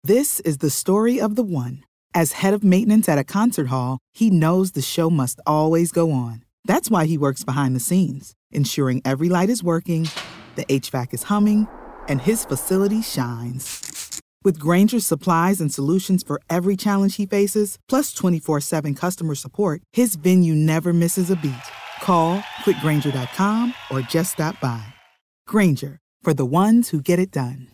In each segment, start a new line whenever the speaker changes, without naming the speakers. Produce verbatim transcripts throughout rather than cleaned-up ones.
This is the story of the one. As head of maintenance at a concert hall, he knows the show must always go on. That's why he works behind the scenes, ensuring every light is working, the H V A C is humming, and his facility shines. With Grainger's supplies and solutions for every challenge he faces, plus twenty-four seven customer support, his venue never misses a beat. Call quick grainger dot com or just stop by. Grainger, for the ones who get it done.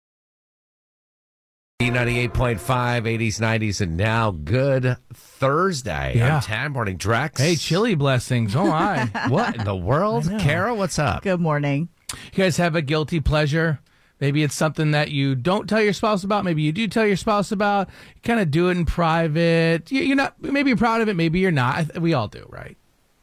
B ninety-eight point five, eighties, nineties, and now good Thursday.
Yeah.
I'm Tad Morning Drex.
Hey, chili blessings. Oh, my.
What in the world? Kara, what's up?
Good morning.
You guys have a guilty pleasure? Maybe it's something that you don't tell your spouse about. Maybe you do tell your spouse about. You kind of do it in private. You- You're not. Maybe you're proud of it. Maybe you're not. I th- We all do, right?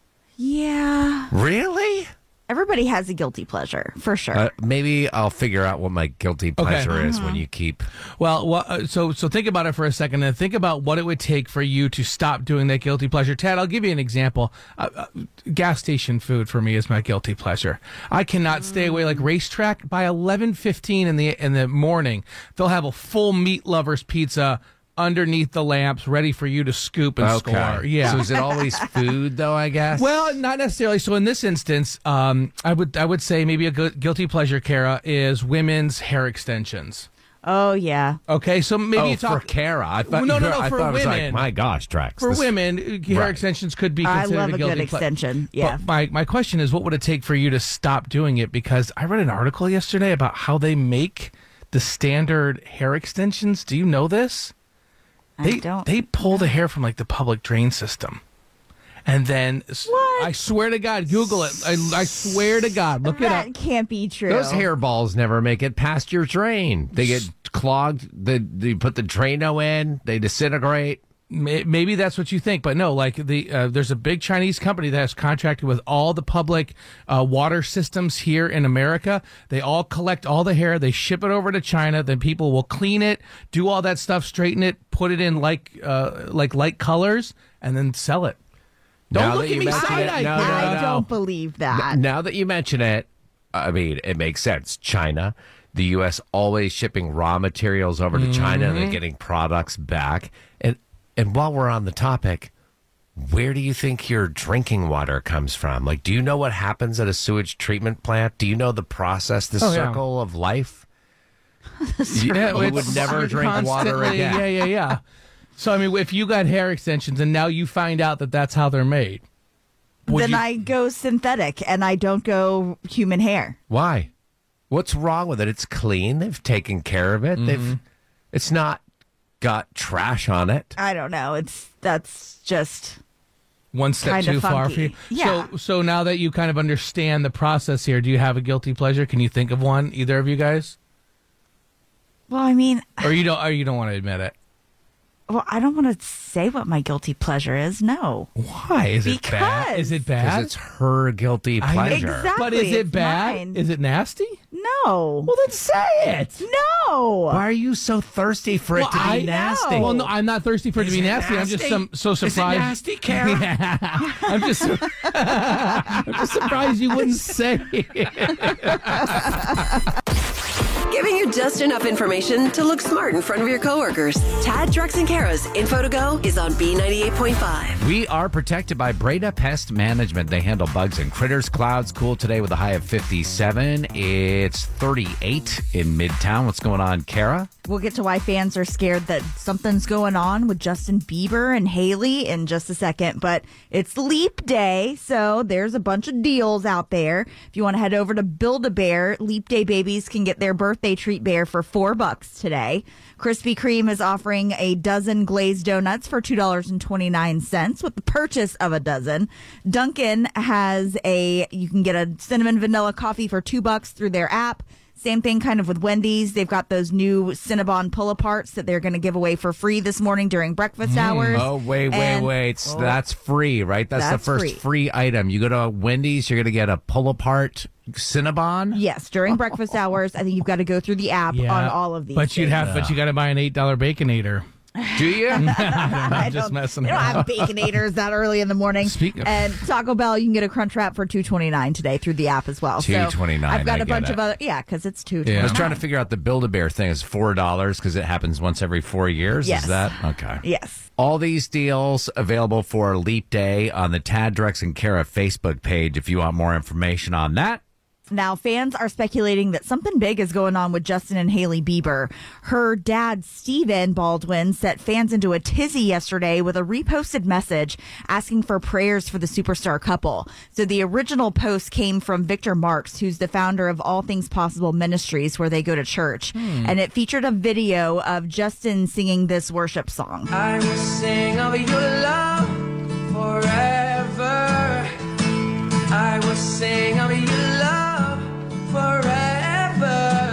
Yeah.
Really?
Everybody has a guilty pleasure, for sure.
Uh, maybe I'll figure out what my guilty pleasure is when you keep...
Well, well uh, so so think about it for a second and think about what it would take for you to stop doing that guilty pleasure. Tad, I'll give you an example. Uh, uh, gas station food for me is my guilty pleasure. I cannot stay away. Like racetrack, by eleven fifteen in the in the morning, they'll have a full meat lovers pizza underneath the lamps, ready for you to scoop and
Okay.
score. Yeah.
So is it always food, though, I guess?
Well, not necessarily. So in this instance, um, I would I would say maybe a gu- guilty pleasure, Kara, is women's hair extensions.
Oh, yeah.
Okay, so maybe
oh,
you talk
for Kara. I thought,
No,
you
no,
were-
no,
I
for
thought it was like,
women.
my gosh, Drex.
for
this-
women, hair
Right.
extensions could be
I
considered
love
a
a
guilty
good
ple-
extension. Yeah.
But my my question is, what would it take for you to stop doing it? Because I read an article yesterday about how they make the standard hair extensions. Do you know this? They
I don't.
they pull the hair from like the public drain system. And then, s-
What?
I swear to God, Google it. I, I swear to God, look it up.
That can't be true.
Those hairballs never make it past your drain. They get clogged. The, they put the Drano in. They disintegrate.
May- Maybe that's what you think, but no. Like the uh, there's a big Chinese company that has contracted with all the public uh, water systems here in America. They all collect all the hair, they ship it over to China. Then people will clean it, do all that stuff, straighten it, put it in like uh, like light colors, and then sell it. Don't
Now
look
that
at
you
me
mention
side
it-
eye.
no, no,
I
no.
don't believe that.
Now that you mention it, I mean, it makes sense. China, the U S always shipping raw materials over to China and then getting products back. And and while we're on the topic, where do you think your drinking water comes from? Like, do you know what happens at a sewage treatment plant? Do you know the process, the
Oh, yeah.
circle of life? you
Yeah,
you
it's
would never drink water
constantly-
again.
Yeah, yeah, yeah. So I mean, if you got hair extensions and now you find out that that's how they're made, would
then
you-
I go synthetic and I don't go human hair.
Why? What's wrong with it? It's clean. They've taken care of it.
Mm-hmm.
They've. It's not got trash on it.
I don't know. It's that's just
one step
Kinda
too far for
funky.
you.
Yeah.
So, so now that you kind of understand the process here, do you have a guilty pleasure? Can you think of one, either of you guys,
well. I mean,
or you don't, or you don't want to admit it?
well, I don't want to say what my guilty pleasure is. No,
Why is it bad?
Because-
Is it
Because
bad?
it's her guilty
I know.
pleasure.
Exactly.
But is it
it's
bad?
mine.
Is it nasty?
no.
Well, then say it.
no.
Why are you so thirsty for it
Well,
to be
I
nasty?
Well, no, I'm not thirsty for it to
Is
be
it
nasty. I'm just
nasty?
some, so
Is it
surprised.
nasty, Kara?
Yeah. I'm just, I'm just surprised you wouldn't say it.
Giving you just enough information to look smart in front of your coworkers. Tad, Drex, and Kara's Info to Go is on B ninety-eight point five.
We are protected by Breda Pest Management. They handle bugs and critters. Clouds cool today with a high of fifty-seven. It's thirty-eight in Midtown. What's going on, Kara?
We'll get to why fans are scared that something's going on with Justin Bieber and Haley in just a second. But it's Leap Day, so there's a bunch of deals out there. If you want to head over to Build-A-Bear, Leap Day babies can get their birthday treat bear for four bucks today. Krispy Kreme is offering a dozen glazed donuts for two dollars and twenty-nine cents with the purchase of a dozen. Dunkin' has a, you can get a cinnamon vanilla coffee for two bucks through their app. Same thing kind of with Wendy's. They've got those new Cinnabon pull-aparts that they're going to give away for free this morning during breakfast hours.
Oh, wait, wait,
And-
wait. So that's free, right? That's,
That's
the first
free.
free. item. You go to Wendy's, you're going to get a pull-apart Cinnabon?
Yes, during breakfast hours. I think you've got to go through the app on all of these.
But you'd
things.
have, but you got to buy an eight dollar Baconator.
Do you?
I'm just messing
They don't
around.
have Baconators that early in the morning.
Speaking of-
and Taco Bell, you can get a Crunch Wrap for two twenty-nine today through the app as well.
two twenty-nine,
So I've got
I
a bunch
get
of
it.
other, yeah, because it's two
Yeah.
twenty-nine.
I was trying to figure out the Build-A-Bear thing is four dollars because it happens once every four years.
Yes.
Is that? Okay.
Yes.
All these deals available for Leap Day on the Tad, Drex, and Kara Facebook page if you want more information on that.
Now, fans are speculating that something big is going on with Justin and Hailey Bieber. Her dad, Stephen Baldwin, set fans into a tizzy yesterday with a reposted message asking for prayers for the superstar couple. So the original post came from Victor Marks, who's the founder of All Things Possible Ministries, where they go to church.
Hmm.
And it featured a video of Justin singing this worship song.
I will sing of your love forever. I will sing of your love forever.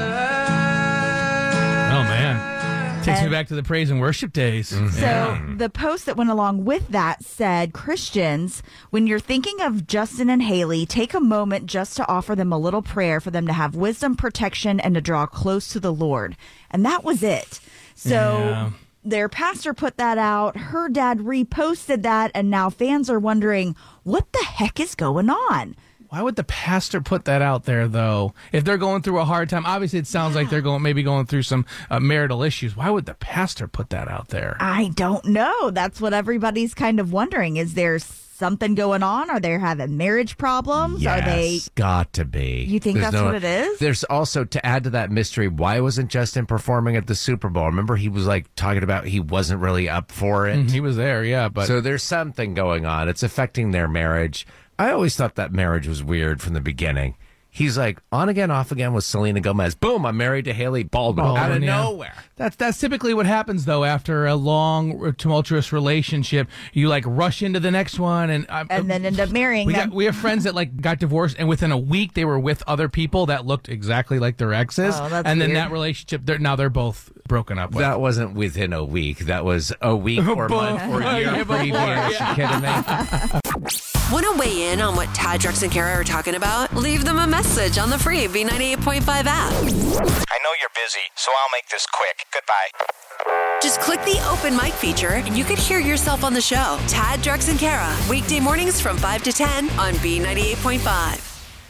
Oh, man. Takes me
And-
back to the praise and worship days.
So the post that went along with that said, Christians, when you're thinking of Justin and Hailey, take a moment just to offer them a little prayer for them to have wisdom, protection, and to draw close to the Lord. And that was it. So
Yeah.
their pastor put that out. Her dad reposted that. And now fans are wondering, what the heck is going on?
Why would the pastor put that out there, though? If they're going through a hard time, obviously it sounds like they're going maybe going through some uh, marital issues. Why would the pastor put that out there?
I don't know. That's what everybody's kind of wondering. Is there something going on? Are they having marriage problems?
Yes,
Are they...
got to be.
You think that's what it is?
There's also, to add to that mystery, why wasn't Justin performing at the Super Bowl? Remember, he was like talking about he wasn't really up for it.
He was there, yeah, but
So there's something going on. It's affecting their marriage. I always thought that marriage was weird from the beginning. He's like on again, off again with Selena Gomez. Boom, I'm married to Hailey Baldwin.
Baldwin,
out of
yeah.
nowhere.
That's that's typically what happens though after a long tumultuous relationship. You like rush into the next one, and uh,
and then end up marrying
we
them.
got we have friends that like got divorced, and within a week they were with other people that looked exactly like their exes,
Oh, that's
and then
weird.
that relationship, they're, now they're both broken up with.
That wasn't within a week. That was a week or month or
Before,
year
yeah, before,
previous.
yeah.
You kidding me?
Want to weigh in on what Tad, Drex, and Kara are talking about? Leave them a message on the free B ninety-eight point five app.
I know you're busy, so I'll make this quick. Goodbye.
Just click the open mic feature and you could hear yourself on the show. Tad, Drex, and Kara. Weekday mornings from five to ten on B ninety-eight point five.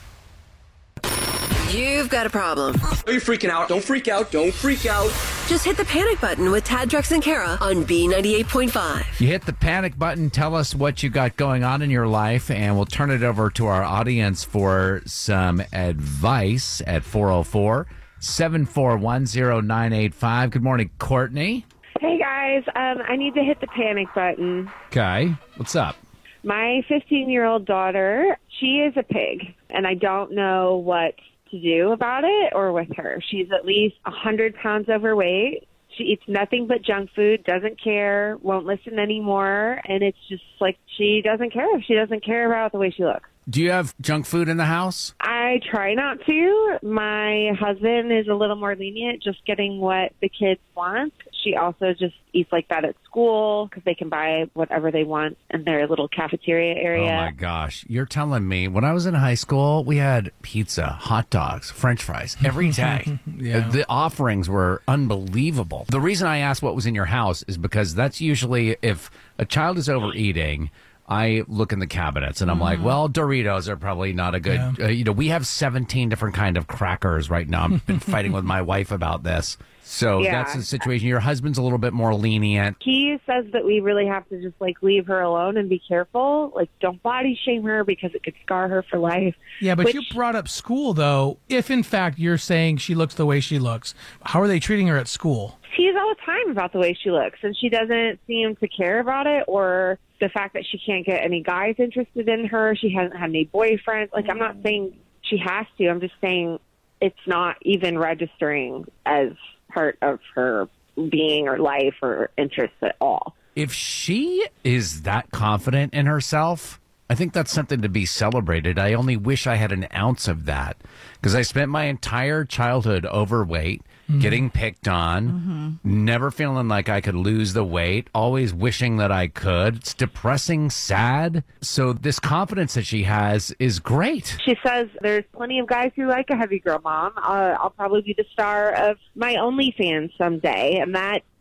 You've got a problem.
Are you freaking out? Don't freak out. Don't freak out.
Just hit the panic button with Tad, Drex, and Kara on B ninety-eight point five.
You hit the panic button, tell us what you got going on in your life, and we'll turn it over to our audience for some advice at four oh four, seven four one, oh nine eight five. Good morning, Courtney.
Hey guys, um, I need to hit the panic button.
Okay, what's up?
My fifteen-year-old daughter, she is a pig, and I don't know what to do about it or with her. She's at least one hundred pounds overweight. She eats nothing but junk food, doesn't care, won't listen anymore, and it's just like she doesn't care. She doesn't care about the way she looks.
Do you have junk food in the house?
I try not to. My husband is a little more lenient, just getting what the kids want. She also just eats like that at school because they can buy whatever they want in their little cafeteria area.
Oh my gosh. You're telling me when I was in high school, we had pizza, hot dogs, french fries every day.
Yeah.
The offerings were unbelievable. The reason I asked what was in your house is because that's usually if a child is overeating, I look in the cabinets and I'm like, well, Doritos are probably not a good, uh, you know, we have seventeen different kind of crackers right now. I've been fighting with my wife about this. So
Yeah.
that's the situation. Your husband's a little bit more lenient.
He says that we really have to just like leave her alone and be careful. Like, don't body shame her because it could scar her for life.
Yeah, but
Which-
you brought up school though. If in fact you're saying she looks the way she looks, how are they treating her at school?
Tease all the time about the way she looks, and she doesn't seem to care about it, or the fact that she can't get any guys interested in her. She hasn't had any boyfriends. Like, I'm not saying she has to. I'm just saying it's not even registering as part of her being or life or interests at all.
If she is that confident in herself, I think that's something to be celebrated. I only wish I had an ounce of that because I spent my entire childhood overweight, mm-hmm. getting picked on, mm-hmm. never feeling like I could lose the weight, always wishing that I could. It's depressing, sad. So this confidence that she has is great.
She says there's plenty of guys who like a heavy girl mom. Uh, I'll probably be the star of my OnlyFans someday, and that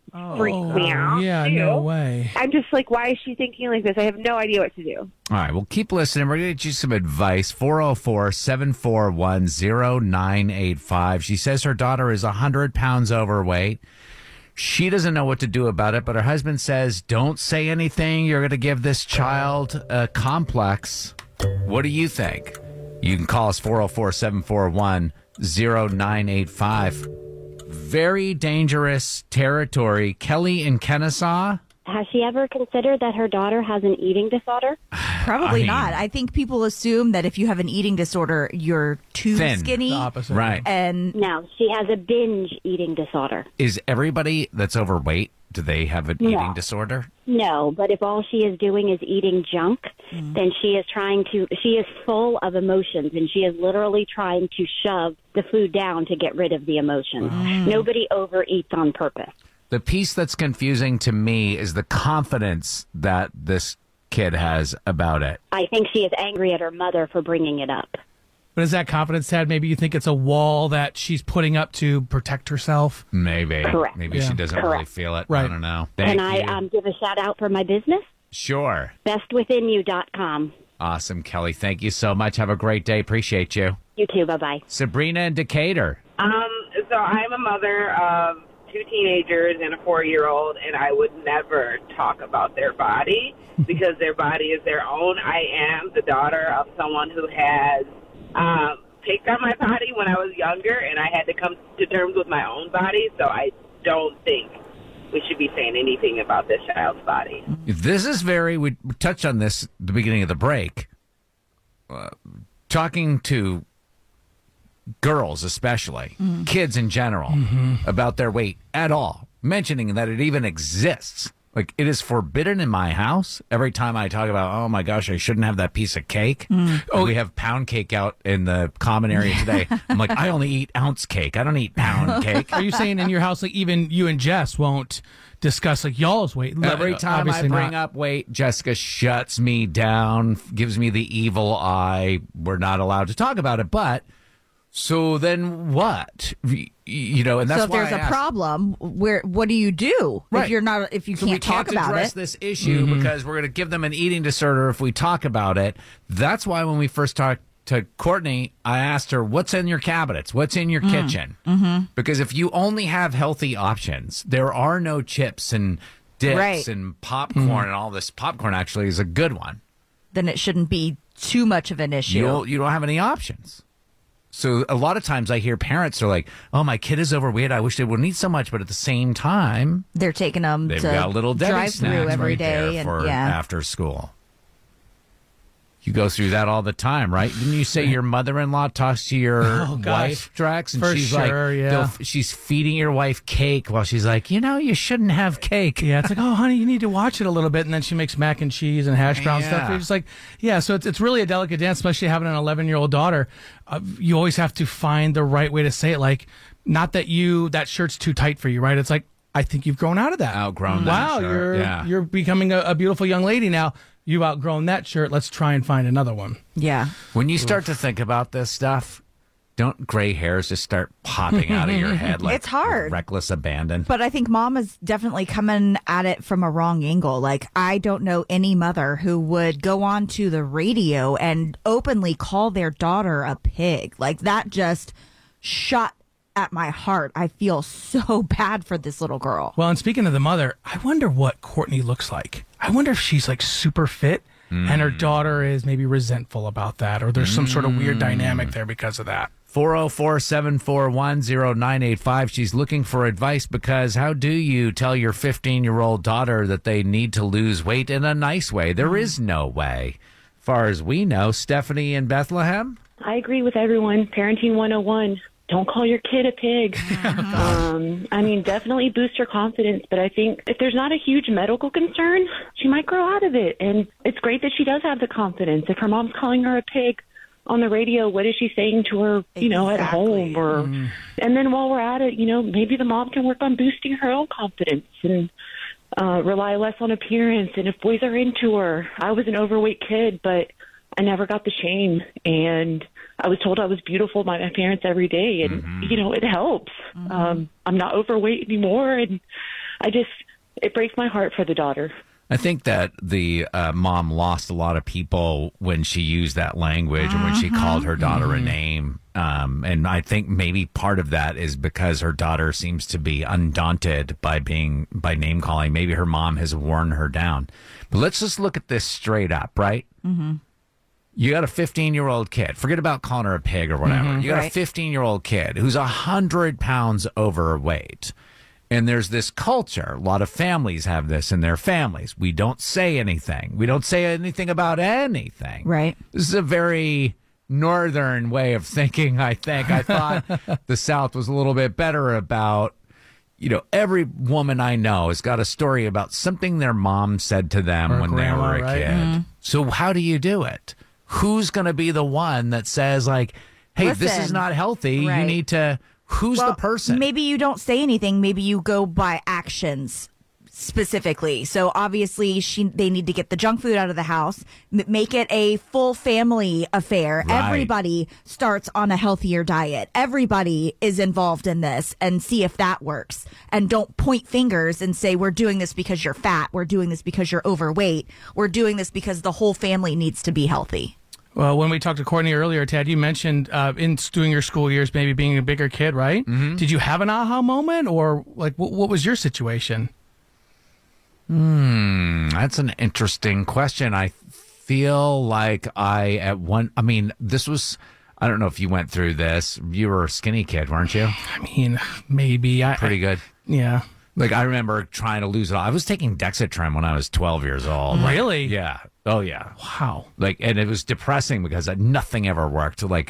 freaks me out.
Yeah,
too.
no way.
I'm just like, why is she thinking like this? I have no idea what to do.
All right, well, keep listening. We're going to get you some advice. four oh four, seven four one, oh nine eight five. She says her daughter is one hundred pounds overweight. She doesn't know what to do about it, but her husband says, don't say anything. You're going to give this child a complex. What do you think? You can call us four oh four, seven four one, oh nine eight five. Very dangerous territory. Kelly in Kennesaw.
Has she ever considered that her daughter has an eating disorder?
Probably
I mean-
not. I think people assume that if you have an eating disorder, you're too
Thin.
skinny.
The opposite.
Right.
And
No, she has a binge eating disorder.
Is everybody that's overweight, do they have an
No.
eating disorder?
No, but if all she is doing is eating junk, then she is trying to, she is full of emotions, and she is literally trying to shove the food down to get rid of the emotions. Nobody overeats on purpose.
The piece that's confusing to me is the confidence that this kid has about it.
I think she is angry at her mother for bringing it up.
But is that confidence, Tad? Maybe you think it's a wall that she's putting up to protect herself?
Maybe.
Correct.
Maybe
Yeah.
she doesn't really
Correct.
feel it.
Right.
I don't know. Thank
Can I
you.
um, give a shout out for my business?
Sure.
best within you dot com.
Awesome, Kelly. Thank you so much. Have a great day. Appreciate you.
You too. Bye-bye.
Sabrina in Decatur.
Um, so I'm a mother of two teenagers and a four-year-old, and I would never talk about their body because their body is their own. I am the daughter of someone who has um, picked on my body when I was younger, and I had to come to terms with my own body, so I don't think we should be saying anything about this child's body.
This is very, we touched on this at the beginning of the break. Uh, talking to girls, especially,
Mm-hmm.
kids in general, about their weight at all, mentioning that it even exists. Like, it is forbidden in my house. Every time I talk about, oh my gosh, I shouldn't have that piece of cake. Oh, we have pound cake out in the common area today. I'm like, I only eat ounce cake. I don't eat pound cake.
Are you saying in your house, like even you and Jess won't discuss like y'all's weight?
Every time I
Obviously
bring
not.
up weight, Jessica shuts me down, gives me the evil eye. We're not allowed to talk about it. But so then what? Y- You know, and that's
so if
why
there's
I
a
asked.
problem, where what do you do
Right.
if you're not if you
So
can't
we
talk
can't
about
address
it?
this issue because we're going to give them an eating disorder if we talk about it. That's why when we first talked to Courtney, I asked her, what's in your cabinets? What's in your kitchen? Mm-hmm. Because if you only have healthy options, there are no chips and dips
Right.
and popcorn and all this. Popcorn actually is a good one.
Then it shouldn't be too much of an issue.
You don't, you don't have any options. So a lot of times I hear parents are like, oh, my kid is overweight. I wish they wouldn't eat so much. But at the same time,
They're taking them
they've
to
got little Debbie
drive through
snacks
every
right
day,
there
and
for
yeah.
after school. You go through that all the time, right? Didn't you say your mother-in-law talks to your
Oh, gosh.
wife, Drex? And
For
she's
sure,
like,
yeah.
they'll- she's feeding your wife cake while she's like, you know, you shouldn't have cake.
Yeah, it's like, oh, honey, you need to watch it a little bit, and then she makes mac and cheese and hash brown
Yeah.
stuff. You're just like, yeah, so it's it's really a delicate dance, especially having an eleven year old daughter. Uh, you always have to find the right way to say it. Like, not that you that shirt's too tight for you, right? It's like, I think you've grown out of that.
Outgrown that
Wow,
shirt,
you're
yeah.
you're becoming a, a beautiful young lady now. You've outgrown that shirt. Let's try and find another one.
Yeah.
When you start to think about this stuff, don't gray hairs just start popping out of your head like
It's hard.
reckless abandon?
But I think mom is definitely coming at it from a wrong angle. Like, I don't know any mother who would go on to the radio and openly call their daughter a pig. Like, that just shot at my heart. I feel so bad for this little girl.
Well, and speaking of the mother, I wonder what Courtney looks like. I wonder if she's like super fit and her daughter is maybe resentful about that, or there's some sort of weird dynamic there because of that.
four oh four, seven four one, oh nine eight five. She's looking for advice because how do you tell your fifteen-year-old daughter that they need to lose weight in a nice way? There is no way. As far as we know, Stephanie in Bethlehem?
I agree with everyone. Parenting one oh one. Don't call your kid a pig. um, I mean, definitely boost your confidence, but I think if there's not a huge medical concern, she might grow out of it. And it's great that she does have the confidence. If her mom's calling her a pig on the radio, what is she saying to her, you know, at home? Or, and then while we're at it, you know, maybe the mom can work on boosting her own confidence and uh, rely less on appearance. And if boys are into her, I was an overweight kid, but I never got the shame. And I was told I was beautiful by my parents every day. And, you know, it helps. Um, I'm not overweight anymore. And I just, it breaks my heart for the daughter.
I think that the uh, mom lost a lot of people when she used that language and when she called her daughter a name. Um, and I think maybe part of that is because her daughter seems to be undaunted by being by name calling. Maybe her mom has worn her down. But let's just look at this straight up, right?
Mm-hmm.
You got a fifteen-year-old kid. Forget about calling her a pig or whatever.
Mm-hmm,
you got
right.
a fifteen-year-old kid who's one hundred pounds overweight. And there's this culture. A lot of families have this in their families. We don't say anything. We don't say anything about anything.
Right.
This is a very northern way of thinking, I think. I thought the South was a little bit better about, you know, every woman I know has got a story about something their mom said to them
Or
when
grandma,
they were a
right?
kid.
Mm-hmm.
So how do you do it? Who's going to be the one that says, like, hey, this is
Listen.
not healthy. You
Right.
need to... Who's
Well,
the person?
Maybe you don't say anything. Maybe you go by actions specifically. So obviously, she they need to get the junk food out of the house. M- make it a full family affair.
Right.
Everybody starts on a healthier diet. Everybody is involved in this, and see if that works. And don't point fingers and say we're doing this because you're fat. We're doing this because you're overweight. We're doing this because the whole family needs to be healthy.
Well, when we talked to Courtney earlier, Ted, you mentioned uh, in doing your school years, maybe being a bigger kid, right? Mm-hmm. Did you have an aha moment, or like what, what was your situation?
Hmm, that's an interesting question. I feel like I at one. I mean, this was. I don't know if you went through this. You were a skinny kid, weren't you?
I mean, maybe. I,
Pretty good.
Yeah.
Like, I remember trying to lose it all. I was taking Dexatrim when I was twelve years old. Like,
Really?
yeah. Oh, yeah.
Wow.
Like, and it was depressing because nothing ever worked. Like,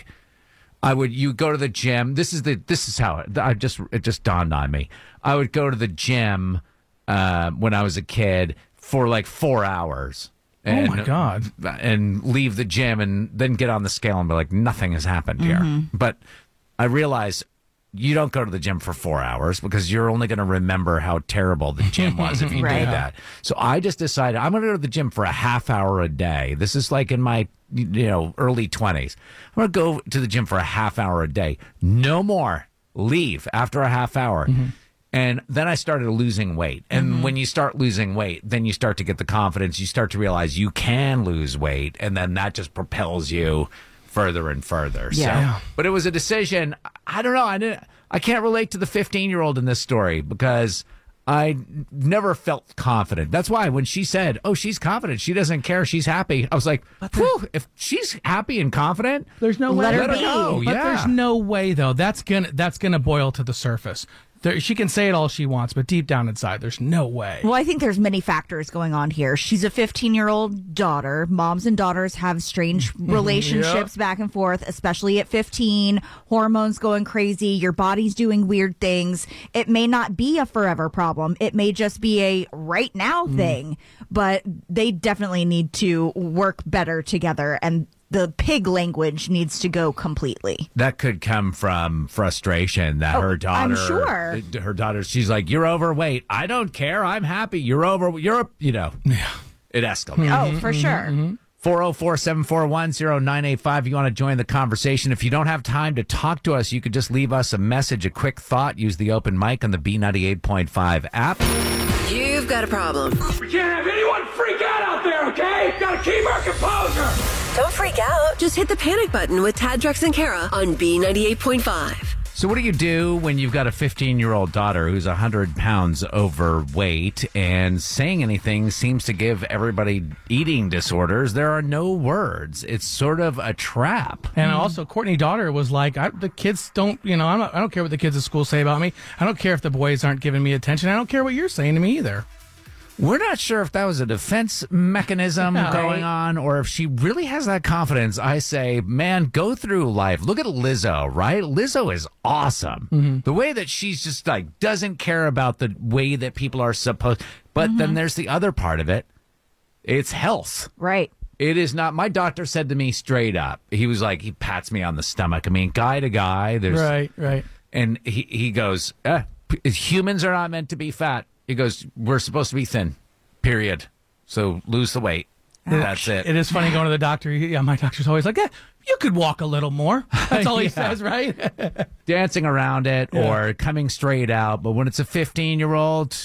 I would, you go to the gym. This is the, this is how it, I just, it just dawned on me. I would go to the gym uh, when I was a kid for like four hours. And,
oh, my God.
And leave the gym and then get on the scale and be like, nothing has happened here.
Mm-hmm.
But I realized you don't go to the gym for four hours because you're only going to remember how terrible the gym was if you
Right.
do that. So I just decided I'm going to go to the gym for a half hour a day. This is like in my, you know, early twenties. I'm going to go to the gym for a half hour a day. No more. Leave after a half hour.
Mm-hmm.
And then I started losing weight. And
Mm-hmm.
when you start losing weight, then you start to get the confidence. You start to realize you can lose weight. And then that just propels you further and further.
Yeah.
So, but it was a decision. I don't know. I didn't, I can't relate to the fifteen year old in this story because I never felt confident. That's why when she said, oh, she's confident, she doesn't care, she's happy, I was like, whew, if she's happy and confident,
There's no
Let
way.
her
let
be.
go.
But
Yeah.
there's no way though. That's gonna that's gonna boil to the surface. There, she can say it all she wants, but deep down inside, there's no way.
Well, I think there's many factors going on here. She's a fifteen-year-old daughter. Moms and daughters have strange relationships back and forth, especially at fifteen. Hormones going crazy. Your body's doing weird things. It may not be a forever problem. It may just be a right now thing. But they definitely need to work better together, and the pig language needs to go completely.
that could come from frustration that
Oh,
her
I'm
daughter,
sure.
her daughter, she's like, you're overweight. I don't care. I'm happy. You're over. You're, you know,
Yeah.
it escalates.
Oh, for sure.
four oh four, seven four one, oh nine eight five. If you want to join the conversation. If you don't have time to talk to us, you could just leave us a message, a quick thought. Use the open mic on the B ninety-eight point five app.
You've got a problem.
We can't have anyone freak out out there, okay? Gotta keep our composure.
Don't freak out. Just hit the panic button with Tad, Drex, and Kara on B ninety-eight point five.
So what do you do when you've got a fifteen-year-old daughter who's one hundred pounds overweight and saying anything seems to give everybody eating disorders? There are no words. It's sort of a trap.
And also, Courtney's daughter was like, I, "The kids don't, you know, I'm not, I don't care what the kids at school say about me. I don't care if the boys aren't giving me attention. I don't care what you're saying to me either."
We're not sure if that was a defense mechanism
Yeah.
going on or if she really has that confidence. I say, man, go through life. Look at Lizzo, right? Lizzo is awesome.
Mm-hmm.
The way that she's just like doesn't care about the way that people are supposed. But
Mm-hmm.
then there's the other part of it. It's health.
Right.
It is not. My doctor said to me straight up, he was like, he pats me on the stomach. I mean, guy to guy, there's
Right, right.
and he, he goes, eh, p- humans are not meant to be fat. He goes, we're supposed to be thin, period. So lose the weight. That's it.
It is funny going to the doctor. Yeah, my doctor's always like, yeah, you could walk a little more. That's all he
Yeah.
says, right?
Dancing around it
Yeah.
or coming straight out. But when it's a fifteen-year-old,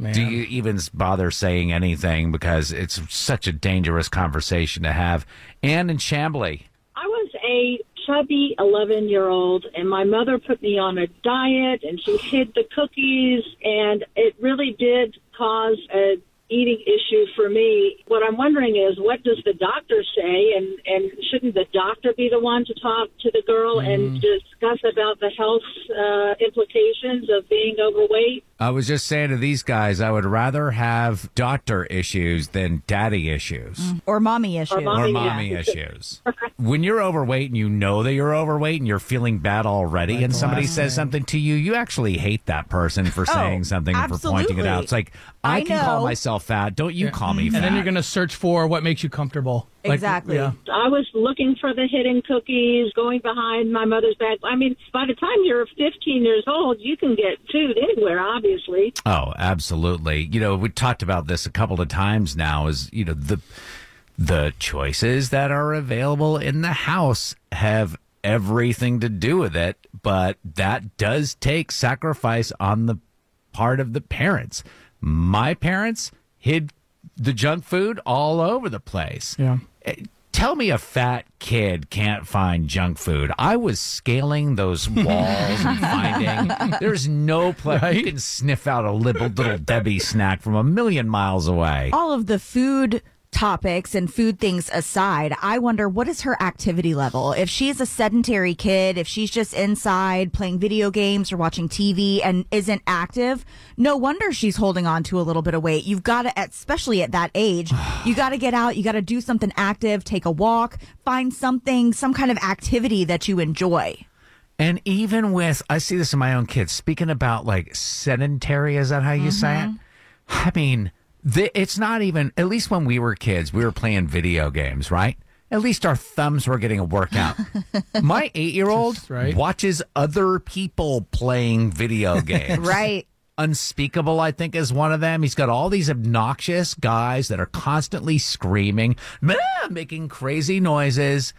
Man. Do you even bother saying anything because it's such a dangerous conversation to have? Ann in Chamblee.
I was a chubby eleven-year-old, and my mother put me on a diet, and she hid the cookies, and it really did cause a eating issue for me. What I'm wondering is, what does the doctor say, and, and shouldn't the doctor be the one to talk to the girl mm. and discuss about the health uh, implications of being overweight?
I was just saying to these guys, I would rather have doctor issues than daddy issues.
Mm. Or mommy issues.
Or mommy,
or mommy
yeah.
issues. When you're overweight and you know that you're overweight and you're feeling bad already like and somebody says thing. something to you, you actually hate that person for
oh,
saying something and for pointing it out. It's like, I, I can know. call myself fat. Don't you yeah. call me
and
fat.
And then you're going to search for what makes you comfortable.
Exactly.
Like, yeah.
I was looking for the hidden cookies, going behind my mother's back. I mean, by the time you're fifteen years old, you can get food anywhere, obviously.
Oh, absolutely. You know, we talked about this a couple of times now is, you know, the the choices that are available in the house have everything to do with it, but that does take sacrifice on the part of the parents. My parents hid the junk food all over the place.
Yeah.
Tell me a fat kid can't find junk food. I was scaling those walls and finding there's no place right? you can sniff out a little, little Debbie snack from a million miles away.
All of the food topics and food things aside, I wonder, what is her activity level? If she's a sedentary kid, if she's just inside playing video games or watching T V and isn't active, no wonder she's holding on to a little bit of weight. You've got to, especially at that age, you got to get out, you got to do something active, take a walk, find something, some kind of activity that you enjoy.
And even with, I see this in my own kids, speaking about like sedentary, is that how you mm-hmm. say it? I mean, The, it's not even, at least when we were kids, we were playing video games, right? At least our thumbs were getting a workout. My eight-year-old right. watches other people playing video games.
Right.
Unspeakable, I think, is one of them. He's got all these obnoxious guys that are constantly screaming, making crazy noises.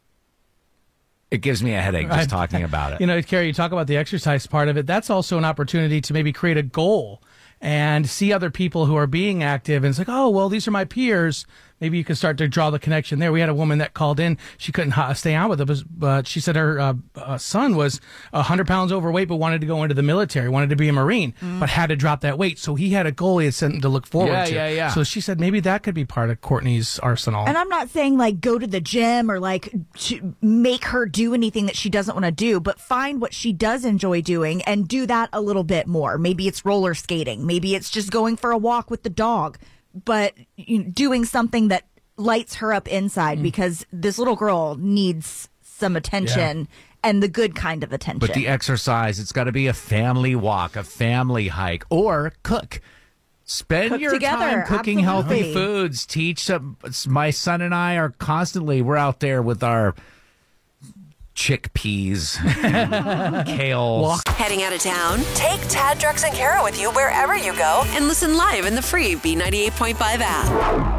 It gives me a headache just talking about it.
You know, Carrie, you talk about the exercise part of it. That's also an opportunity to maybe create a goal and see other people who are being active. And it's like, oh, well, these are my peers. Maybe you can start to draw the connection there. We had a woman that called in. She couldn't ha- stay on with us, but she said her uh, uh, son was one hundred pounds overweight, but wanted to go into the military, wanted to be a Marine, mm. but had to drop that weight. So he had a goal he had something to look forward
yeah,
to.
Yeah, yeah.
So she said maybe that could be part of Courtney's arsenal.
And I'm not saying like go to the gym or like to make her do anything that she doesn't want to do, but find what she does enjoy doing and do that a little bit more. Maybe it's roller skating. Maybe it's just going for a walk with the dog, but you know, doing something that lights her up inside mm. because this little girl needs some attention yeah. and the good kind of attention.
But the exercise, it's got to be a family walk, a family hike, or cook. Spend
cook
your
together.
time cooking
Absolutely.
healthy foods. Teach some. My son and I are constantly, we're out there with our chickpeas, kale.
Heading out of town? Take Tad, Drex, and Kara with you wherever you go and listen live in the free B ninety-eight point five app.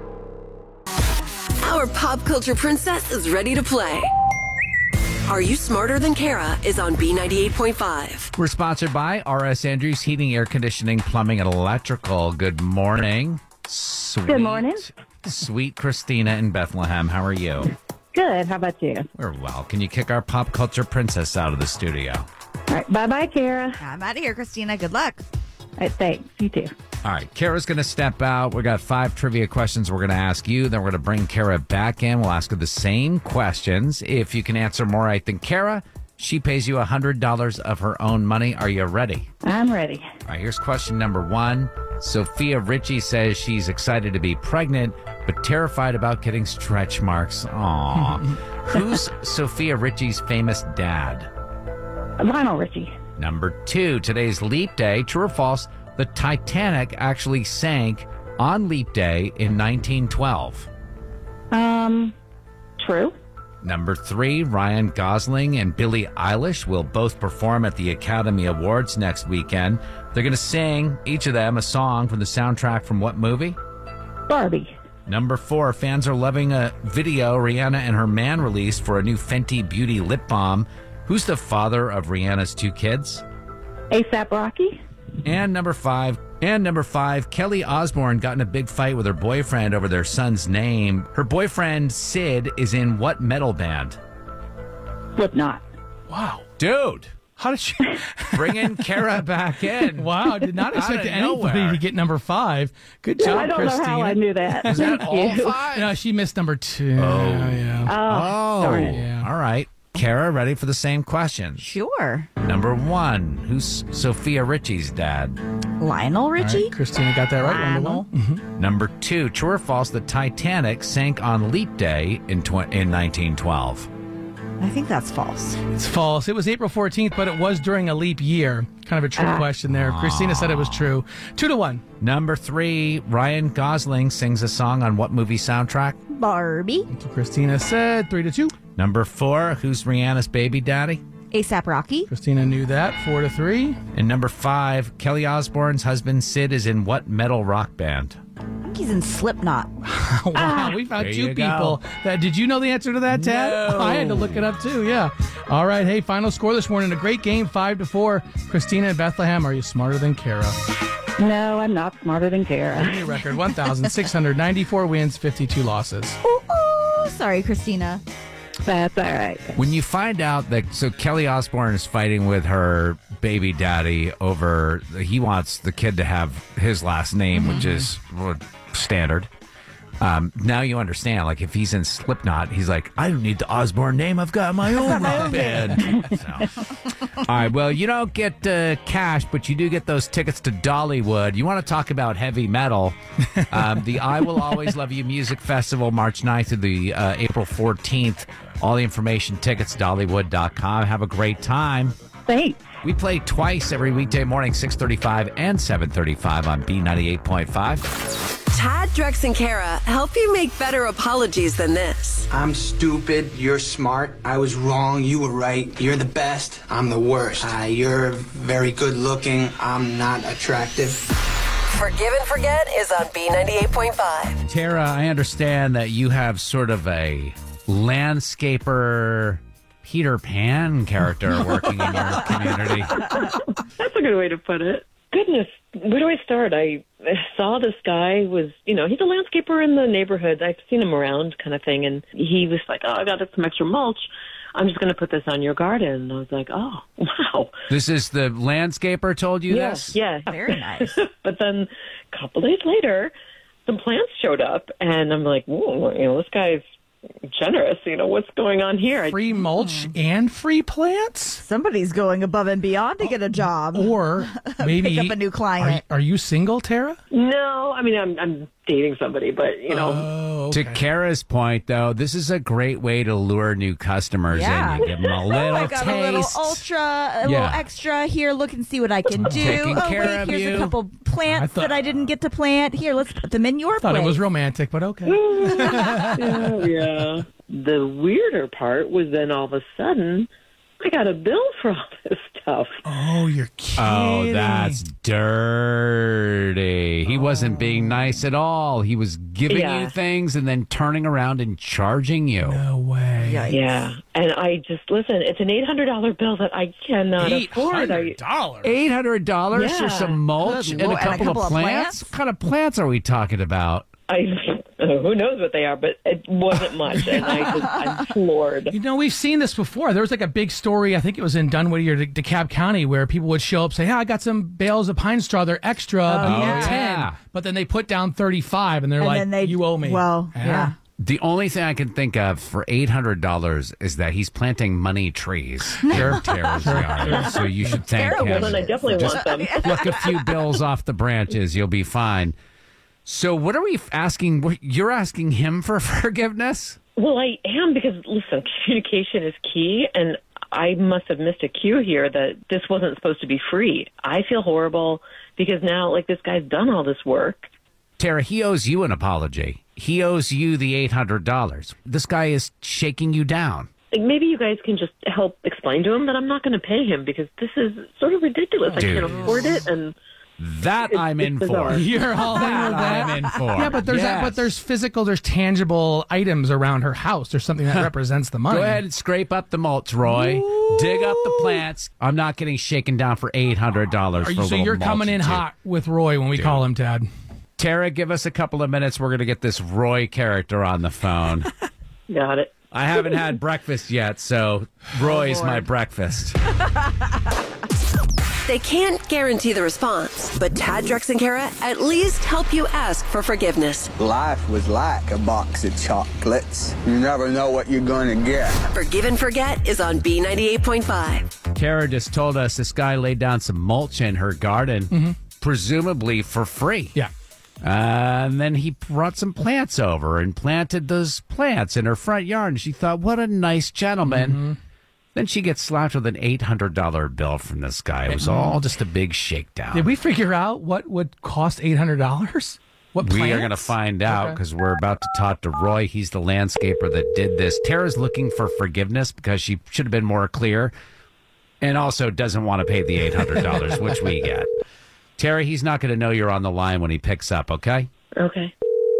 Our pop culture princess is ready to play. Are You Smarter Than Kara is on B ninety-eight point five.
We're sponsored by R S Andrews Heating, Air Conditioning, Plumbing, and Electrical. Good morning. Sweet,
Good morning.
Sweet Christina in Bethlehem. How are you?
Good. How about you?
We're well. Can you kick our pop culture princess out of the studio?
All right. Bye-bye, Kara.
I'm out of here, Christina. Good luck.
All right. Thanks. You too.
All right, Kara's going to step out. We got five trivia questions we're going to ask you. Then we're going to bring Kara back in. We'll ask her the same questions. If you can answer more right than Kara, she pays you one hundred dollars of her own money. Are you ready?
I'm ready.
All right, here's question number one. Sophia Richie says she's excited to be pregnant, but terrified about getting stretch marks. Aw. Who's Sophia Richie's famous dad?
Lionel Richie.
Number two, today's leap day. True or false? The Titanic actually sank on Leap Day in nineteen twelve.
Um, true.
Number three, Ryan Gosling and Billie Eilish will both perform at the Academy Awards next weekend. They're going to sing, each of them, a song from the soundtrack from what movie?
Barbie.
Number four, fans are loving a video Rihanna and her man released for a new Fenty Beauty lip balm. Who's the father of Rihanna's two kids?
A$AP Rocky.
And number five, And number five, Kelly Osbourne got in a big fight with her boyfriend over their son's name. Her boyfriend, Sid, is in what metal band?
Slipknot.
Wow.
Dude.
How did she
bringing Kara back in?
Wow, did not expect
Out of
anybody
nowhere.
to get number five. Good
Yeah,
job,
I don't
Christina.
know how I knew that.
Is that
Thank
all
you.
five?
No, she missed number two.
Oh.
yeah.
Oh,
Oh,
darn it.
Yeah.
all right. Kara, ready for the same question?
Sure.
Number one, who's Sophia Richie's dad?
Lionel
All
Richie?
right, Christina got that right.
Lionel.
One to one.
Number two, true or false, the Titanic sank on Leap Day in tw- in nineteen twelve.
I think that's false.
It's false. It was April fourteenth, but it was during a leap year. Kind of a trick question there. Christina said it was true. Two to one.
Number three, Ryan Gosling sings a song on what movie soundtrack?
Barbie.
So Christina said three to two.
Number four, who's Rihanna's baby daddy?
ASAP Rocky.
Christina knew that. Four to three.
And number five, Kelly Osbourne's husband Sid is in what metal rock band?
I think he's in Slipknot.
Wow, we found
There
two
you go.
people. That, did you know the answer to that, Tad?
No.
I had to look it up too. Yeah. All right. Hey, final score this morning. A great game, five to four. Christina and Bethlehem, are you smarter than Kara?
No, I'm not smarter than Kara.
New record: one thousand six hundred ninety-four wins, fifty-two losses.
Ooh, ooh. Sorry, Christina.
That's all right.
When you find out that, so Kelly Osbourne is fighting with her baby daddy over, he wants the kid to have his last name, which is well, standard. Um, now you understand, like if he's in Slipknot, he's like, I don't need the Osbourne name. I've got my own rock band. So. All right. Well, you don't get uh, cash, but you do get those tickets to Dollywood. You want to talk about heavy metal? Um, the I Will Always Love You Music Festival, March ninth to the uh, April fourteenth. All the information, tickets, dollywood dot com. Have a great time.
Thanks.
We play twice every weekday morning, six thirty-five and seven thirty-five on B ninety-eight point five.
Tad, Drex, and Kara help you make better apologies than this.
I'm stupid. You're smart. I was wrong. You were right. You're the best. I'm the worst. Uh, you're very good looking. I'm not attractive.
Forgive and Forget is on B ninety-eight point five.
Tara, I understand that you have sort of a landscaper Peter Pan character working in your community.
That's a good way to put it. Goodness, where do I start? I saw this guy was, you know, he's a landscaper in the neighborhood. I've seen him around kind of thing. And he was like, oh, I got some extra mulch. I'm just going to put this on your garden. And I was like, oh, wow.
This is the landscaper told you
yeah,
this?
Yeah.
Very nice.
But then a couple days later, some plants showed up. And I'm like, whoa, you know, this guy's generous. You know, what's going on here?
Free mulch and free plants?
Somebody's going above and beyond to get a job.
Or maybe
pick up a new client.
Are, are you single, Tara?
No, I mean, I'm, I'm dating somebody, but, you know.
Oh, okay.
To Kara's point, though, this is a great way to lure new customers
Yeah.
in. You give them a
Oh,
little
I got
taste.
a little ultra, a little
Yeah.
extra here. Look and see what I can do.
Taking
oh,
care
wait,
of
here's
you.
a couple plants
I thought-
that I didn't get to plant. Here, let's put them in your
Thought
place.
it was romantic, but okay.
yeah, yeah. The weirder part was then all of a sudden, I got a bill for all this stuff.
Oh, you're kidding.
Oh, that's dirty. He wasn't being nice at all. He was giving
Yeah.
you things and then turning around and charging you.
No way.
Yikes.
Yeah, and I just, listen, it's an eight hundred dollars bill that I cannot
Eight
afford. I,
hundred dollars.
eight hundred dollars for
Yeah.
some mulch
Good
and a,
Lord. And a
couple
couple
of
of
plants?
plants?
What kind of plants are we talking about?
I, who knows what they are, but it wasn't much, and I just, I'm floored.
You know, we've seen this before. There was like a big story, I think it was in Dunwoody or De- DeKalb County, where people would show up, say, hey, I got some bales of pine straw. They're extra.
Oh,
Be
yeah.
ten.
Yeah.
But then they put down thirty-five, and they're
And
like,
then they,
you owe me.
Well, yeah.
The only thing I can think of for eight hundred dollars is that he's planting money trees. They're Tara's yard, so you should thank
Terrible,
him.
and I definitely
Just
want them.
pluck a few bills off the branches. You'll be fine. So what are we asking? You're asking him for forgiveness?
Well, I am because, listen, communication is key, and I must have missed a cue here that this wasn't supposed to be free. I feel horrible because now, like, this guy's done all this work.
Tara, he owes you an apology. He owes you the eight hundred dollars. This guy is shaking you down.
Like, maybe you guys can just help explain to him that I'm not going to pay him because this is sort of ridiculous.
Dude.
I can't afford it, and
That I'm in for.
You're all in
That
with that.
I'm in for.
Yeah, but there's
Yes.
but there's physical, there's tangible items around her house. There's something that represents the money.
Go ahead and scrape up the mulch, Roy. Ooh. Dig up the plants. I'm not getting shaken down for eight hundred dollars for
Are you,
a
so
little
you're coming in
mulch, too.
hot with Roy when we
Dude.
call him, Tad.
Tara, give us a couple of minutes. We're going to get this Roy character on the phone.
Got it.
I haven't had breakfast yet, so Roy's
Oh,
my breakfast.
They can't guarantee the response, but Tad, Drex, and Kara at least help you ask for forgiveness.
Life was like a box of chocolates. You never know what you're going to get.
Forgive and Forget is on B ninety-eight point five.
Kara just told us this guy laid down some mulch in her garden,
Mm-hmm.
presumably for free.
Yeah.
Uh, and then he brought some plants over and planted those plants in her front yard. And she thought, what a nice gentleman.
Mm-hmm.
Then she gets slapped with an eight hundred dollars bill from this guy. It was all just a big shakedown.
Did we figure out what would cost eight hundred dollars? What
We
plants?
are going to find out
Okay.
because we're about to talk to Roy. He's the landscaper that did this. Tara's looking for forgiveness because she should have been more clear and also doesn't want to pay the eight hundred dollars, which we get. Tara, he's not going to know you're on the line when he picks up, okay?
Okay.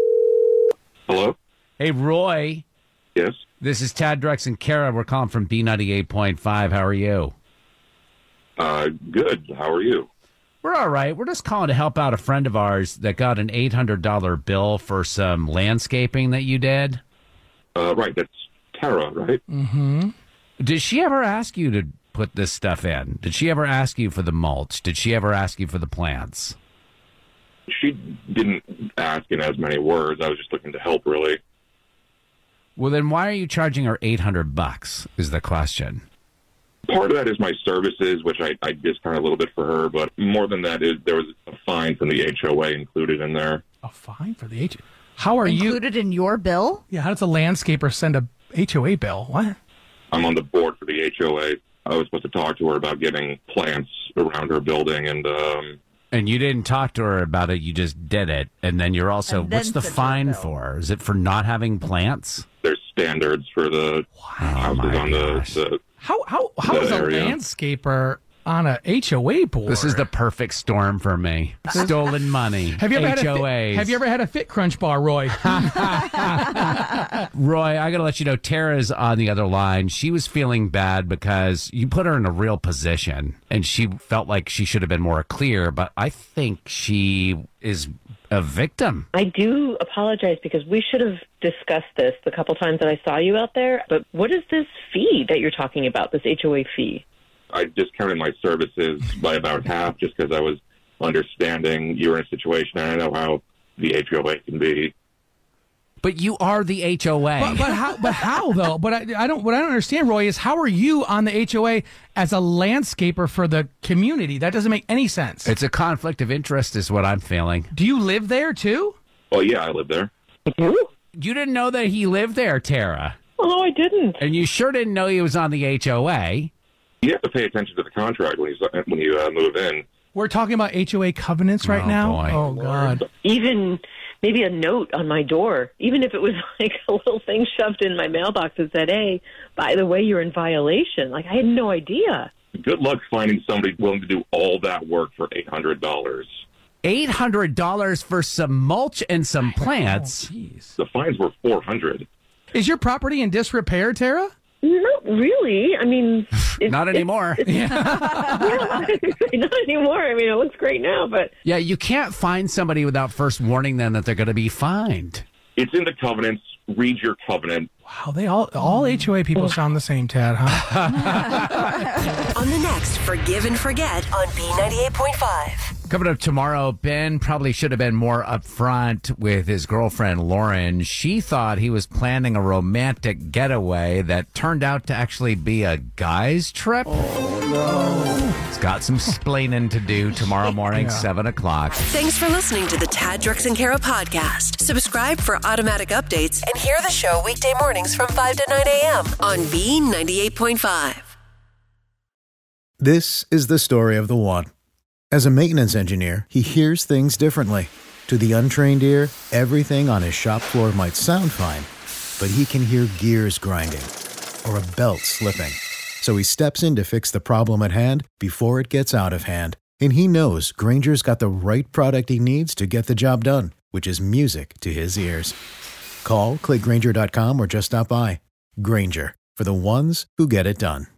Hello?
Hey, Roy.
Yes?
This is Tad, Drex, and Kara. We're calling from B ninety-eight point five. How are you?
Uh, good. How are you?
We're all right. We're just calling to help out a friend of ours that got an eight hundred dollars bill for some landscaping that you did.
Uh, right, that's Tara, right?
Mm-hmm.
Did she ever ask you to put this stuff in? Did she ever ask you for the mulch? Did she ever ask you for the plants?
She didn't ask in as many words. I was just looking to help, really.
Well, then why are you charging her eight hundred bucks is the question.
Part of that is my services, which I, I discount a little bit for her, but more than that is there was a fine from the H O A included in there.
A fine for the H O A? How are you?
Included in your bill?
Yeah, how does a landscaper send a H O A bill? What?
I'm on the board for the H O A. I was supposed to talk to her about getting plants around her building, and um,
And you didn't talk to her about it, you just did it. And then you're also,
And then
what's the
sent her a
fine
bill.
for? Is it for not having plants?
there's standards for the houses
my
on the,
gosh.
the
How how how
That
is a
area.
landscaper on a H O A board?
This is the perfect storm for me. Stolen money.
Have you ever
H O
had a
As.
fit, Have you ever had a Fit Crunch bar, Roy?
Roy, I got to let you know, Tara's on the other line. She was feeling bad because you put her in a real position, and she felt like she should have been more clear, but I think she is a victim.
I do apologize because we should have discussed this the couple times that I saw you out there. But what is this fee that you're talking about, this H O A fee?
I discounted my services by about half just because I was understanding you were in a situation, and I know how the H O A can be.
But you are the H O A.
But, but how? But how though? But I, I don't. What I don't understand, Roy, is how are you on the H O A as a landscaper for the community? That doesn't make any sense.
It's a conflict of interest, is what I'm feeling.
Do you live there too?
Well, yeah, I live there.
You?
You didn't know that he lived there, Tara.
Oh, no, I didn't.
And you sure didn't know he was on the H O A.
You have to pay attention to the contract when you when you uh, move in.
We're talking about H O A covenants right
Oh,
now.
boy.
Oh God.
Even maybe a note on my door, even if it was like a little thing shoved in my mailbox that said, hey, by the way, you're in violation. Like, I had no idea.
Good luck finding somebody willing to do all that work for eight hundred dollars.
eight hundred dollars for some mulch and some plants.
Oh, jeez.
The fines were four hundred dollars.
Is your property in disrepair, Tara?
Not really. I mean, it's,
Not anymore.
It's, it's, yeah, not anymore. I mean, it looks great now, but
Yeah, you can't find somebody without first warning them that they're going to be fined.
It's in the covenants. Read your covenant.
Wow, they all all H O A people sound the same, Tad, huh?
On the next Forgive and Forget on B ninety-eight point five.
Coming up tomorrow, Ben probably should have been more upfront with his girlfriend, Lauren. She thought he was planning a romantic getaway that turned out to actually be a guy's trip. Oh, no. It's got some splaining to do tomorrow morning,
Yeah.
seven o'clock.
Thanks for listening to the Tad, Drex, and Kara podcast. Subscribe for automatic updates and hear the show weekday mornings from five to nine a.m. on B ninety-eight point five.
This is the story of the one. As a maintenance engineer, he hears things differently. To the untrained ear, everything on his shop floor might sound fine, but he can hear gears grinding or a belt slipping. So he steps in to fix the problem at hand before it gets out of hand. And he knows Granger's got the right product he needs to get the job done, which is music to his ears. Call, click Granger dot com, or just stop by. Granger, for the ones who get it done.